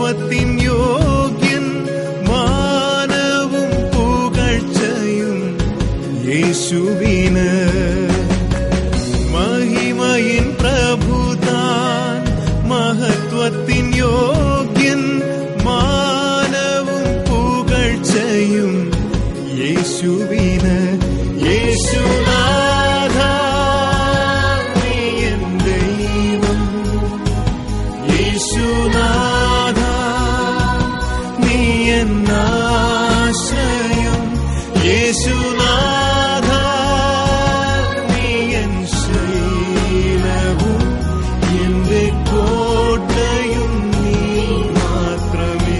മഹത്വത്തിൻ യോഗ്യൻ, മാനവും പുകഴ്ചയും യേശുവിന്. മഹിമയിൻ പ്രഭുതാൻ, മഹത്വത്തിൻ യോഗ്യൻ, മാനവും പുകഴ്ചയും യേശുവിന്. യേശുനാഥ നീ എൻ ദൈവം, യേശുനാഥ നീ എൻ ആശ്രയം, യേശുനാഥ നീ എൻ ശൈലവും എന്റെ കോട്ടയും നീ മാത്രമേ.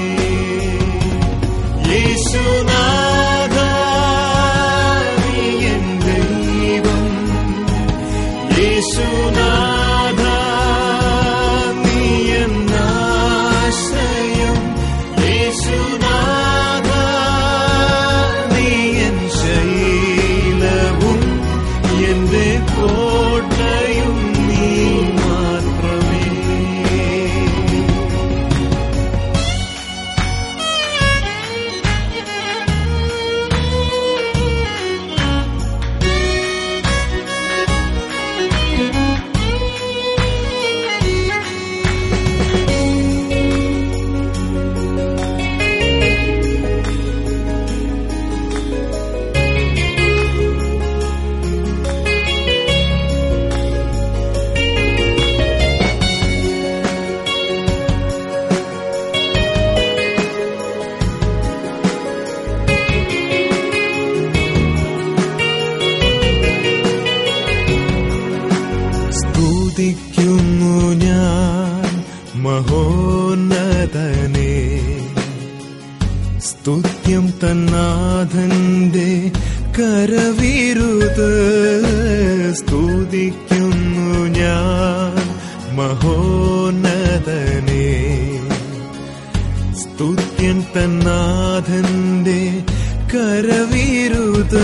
യേശുനാഥ നീ എൻ ദൈവം, യേശുനാഥ നീ എൻ ആശ്രയം, യേശുനാഥ നീ എൻ ശൈലവും എന്റെ കോട്ടയും നീ മാത്രമേ. സ്തുതിക്കുന്നു ഞാൻ മഹോന്നതനെ, സ്തുത്യം തന്നാഥന്റെ കരവിരുത്. സ്തുതിക്കുന്നു ഞാൻ മഹോന്നതനെ, സ്തുത്യം തന്നാഥന്റെ കരവിരുത്.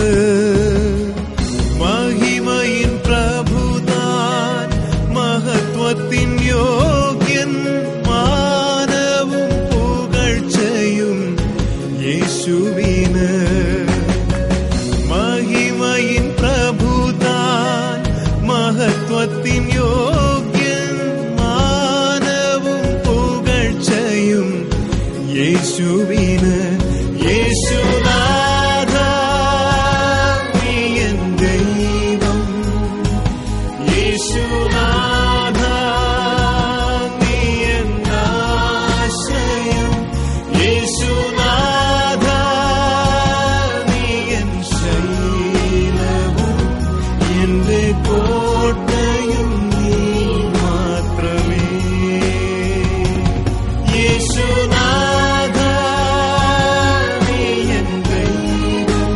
മഹിമയിൻ പ്രഭുതാൻ, മഹത്വത്തിൻ യോഗ്യൻ, മാനവും പുകഴ്ചയും യേശുവിന്. മഹിമയിൻ പ്രഭുതാൻ, മഹത്വത്തിൻ യോഗ്യൻ, മാനവും പുകഴ്ചയും യേശുവിന്. യേശുനാഥ നീ എൻ ദൈവം, യേശുനാഥ നീ എൻ ആശ്രയം, യേശുനാഥ നീ എൻ ശൈലവും എന്റെ കോട്ടയും നീ മാത്രമേ. യേശുനാഥ നീ എൻ ദൈവം,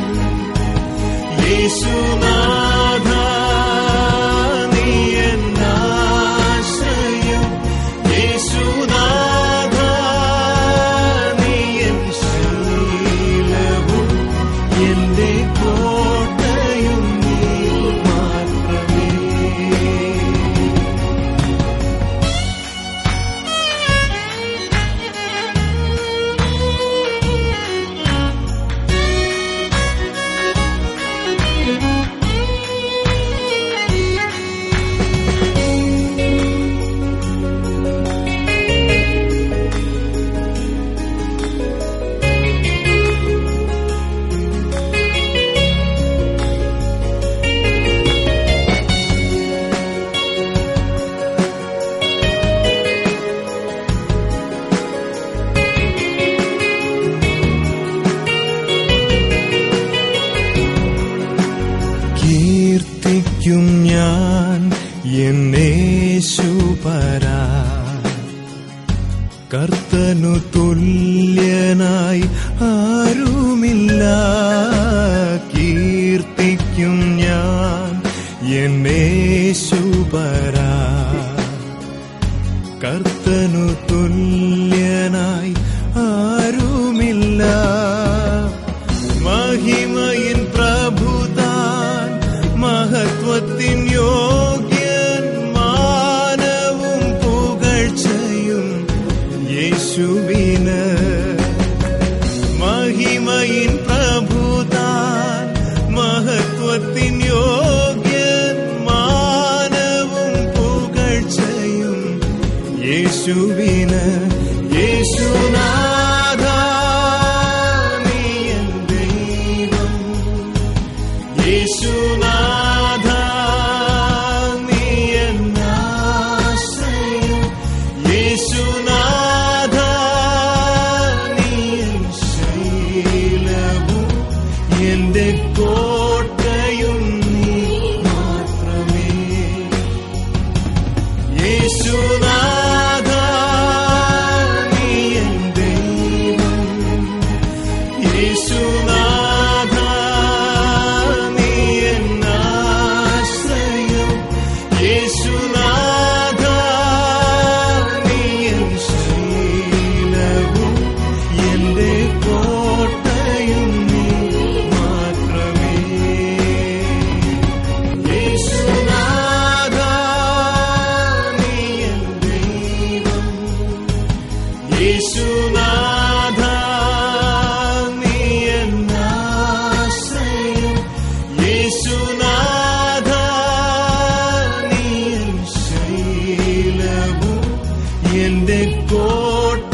യേശുനാഥ നീ എൻ ആശ്രയം, യേശുനാഥ നീ എൻ ശൈലവും എന്റെ കോട്ടയും നീ മാത്രമേ. കീർത്തിക്കും ഞാൻ എന്നേശുപരാ, കർത്തനു തുല്യനായി ആരുമില്ല. കീർത്തിക്കും ഞാൻ എന്നേശുപരാ, കർത്തനു തുല്യനായി ആരുമില്ല. മഹിമയിൻ പ്രഭുതാൻ, മഹത്വത്തിൻ യോഗ്യൻ, മാനവും പുകഴ്ചയും യേശു യേശുവിന് യേശുനാഥ നീ എൻ ദൈവം. യേശുനാഥ നീ എൻ ആശ്രയം. യേശുനാഥ നീ എൻ ശൈലവും എന്റെ കോട്ടയും നീ മാത്രമേ. യേശുനാഥ നീ എൻ ദൈവം. യേശുനാഥ നീ എൻ ആശ്രയം. യേശുനാഥ നീ എൻ ശൈലവും എന്റെ കോട്ടയും നീ മാത്രമേ. യേശുനാഥ നീ എൻ ദൈവം. യേശുനാഥ നീ എൻ ആശ്രയം. യേശുനാഥ നീ എൻ ശൈലവും എന്റെ കോട്ട